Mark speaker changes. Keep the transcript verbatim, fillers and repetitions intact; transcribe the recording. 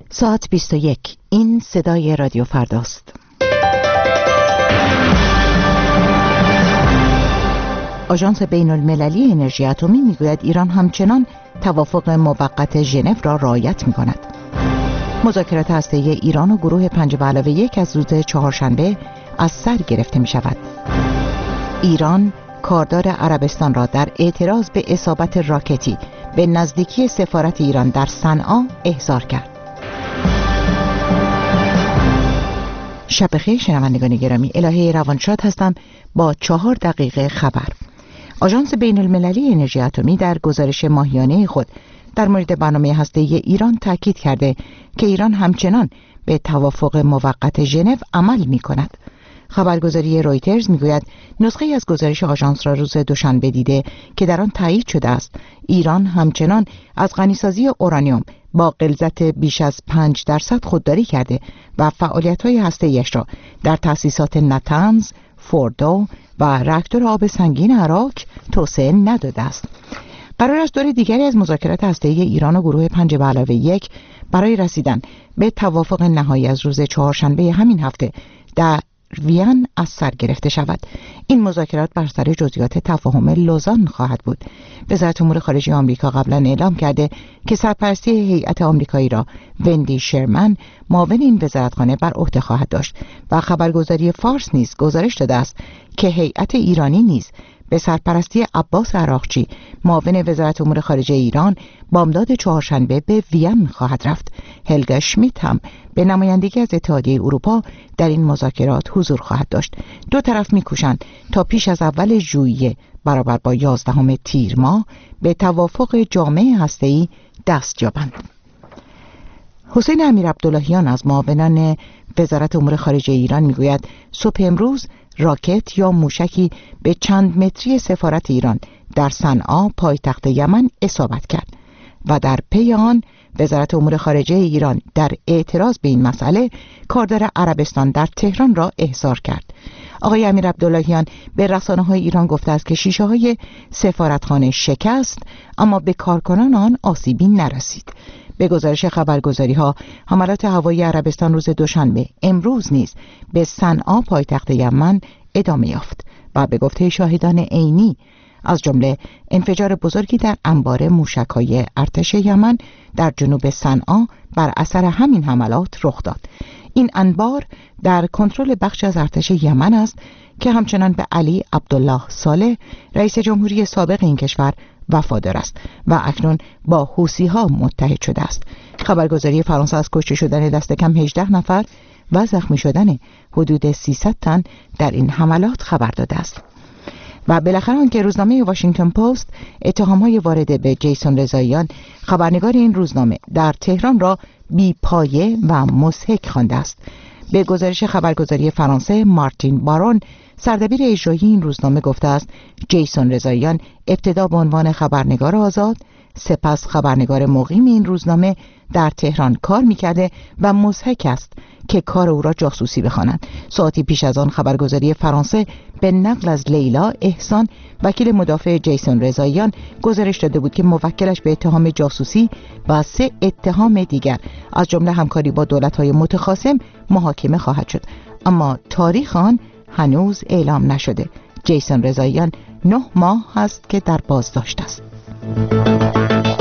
Speaker 1: ساعت بیست و یک. این صدای رادیو فرداست. آژانس بین المللی انرژی اتمی میگوید ایران همچنان توافق موقت ژنو را رعایت می‌کند. مذاکرات هسته‌ای ایران و گروه پنج به علاوه یک از روز چهارشنبه از سر گرفته می‌شود. ایران کاردار عربستان را در اعتراض به اصابت راکتی به نزدیکی سفارت ایران در صنعا احضار کرد. شب بخیر شنوندگان گرامی، الهه روانشاد هستم با چهار دقیقه خبر. آژانس بین المللی انرژی اتمی در گزارش ماهیانه خود در مورد برنامه هسته‌ای ایران تاکید کرده که ایران همچنان به توافق موقت ژنو عمل می‌کند. خبرگزاری رویترز میگوید نسخه‌ای از گزارش آژانس را روز دوشنبه دیده که در آن تایید شده است ایران همچنان از غنیسازی اورانیوم با غلظت بیش از پنج درصد خودداری کرده و فعالیت‌های هسته‌ایش را در تأسیسات نتنز، فوردو و راکتور آب سنگین عراق توسعه نداده است. قرار است دور دیگری از مذاکرات هسته‌ای ایران و گروه پنج به علاوه یک برای رسیدن به توافق نهایی از روز چهارشنبه همین هفته در وین از سر گرفته شود. این مذاکرات بر سر جزئیات تفاهم لوزان خواهد بود. وزارت امور خارجه آمریکا قبلا اعلام کرده که سرپرستی هیئت آمریکایی را وندی شرمن معاون این وزارتخانه بر عهده خواهد داشت و خبرگزاری فارس نیز گزارش داده است که هیئت ایرانی نیز به سرپرستی عباس عراقچی معاون وزارت امور خارجه ایران بامداد چهارشنبه به وین خواهد رفت. هلگا شمیت هم به نمایندگی از اتحادیه اروپا در این مذاکرات حضور خواهد داشت. دو طرف می‌کوشند تا پیش از اول ژوئیه برابر با یازدهم تیر ماه به توافق جامع هسته‌ای دست یابند. حسین امیرعبداللهیان از معاونان وزارت امور خارجه ایران میگوید صبح امروز راکت یا موشکی به چند متری سفارت ایران در صنعا پایتخت یمن اصابت کرد و در پی آن وزارت امور خارجه ایران در اعتراض به این مسئله کاردار عربستان در تهران را احضار کرد. آقای امیرعبداللهیان به رسانه‌های ایران گفته است که شیشه‌های سفارتخانه شکست اما به کارکنان آن آسیبی نرسید. به گزارش خبرگزاری‌ها حملات هوایی عربستان روز دوشنبه امروز نیز به صنعا پایتخت یمن ادامه یافت و به گفته شاهدان عینی از جمله انفجار بزرگی در انبار موشک‌های ارتش یمن در جنوب صنعا بر اثر همین حملات رخ داد. این انبار در کنترل بخش از ارتش یمن است که همچنان به علی عبدالله صالح رئیس جمهوری سابق این کشور وفادار است و اکنون با حوثی‌ها متحد شده است. خبرگزاری فرانسه از کشته شدن دست کم هجده نفر و زخمی شدن حدود سیصد تن در این حملات خبر داده است. و بالاخره آنکه روزنامه واشنگتن پست اتهام‌های وارده به جیسون رضاییان خبرنگار این روزنامه در تهران را بی پایه و مضحک خوانده است. به گزارش خبرگزاری فرانسه مارتین بارون سردبیر اجرایی این روزنامه گفته است جیسون رضاییان ابتدا به عنوان خبرنگار آزاد سپس خبرنگار مقیم این روزنامه در تهران کار می‌کرده و مضحک است که کار او را جاسوسی بخوانند. ساعتی پیش از آن خبرگزاری فرانسه به نقل از لیلا احسان وکیل مدافع جیسون رضاییان گزارش داده بود که موکلش به اتهام جاسوسی و سه اتهام دیگر از جمله همکاری با دولت‌های متخاصم محاکمه خواهد شد، اما تاریخ آن هنوز اعلام نشده. جیسون رضاییان نه ماه است که در بازداشت است.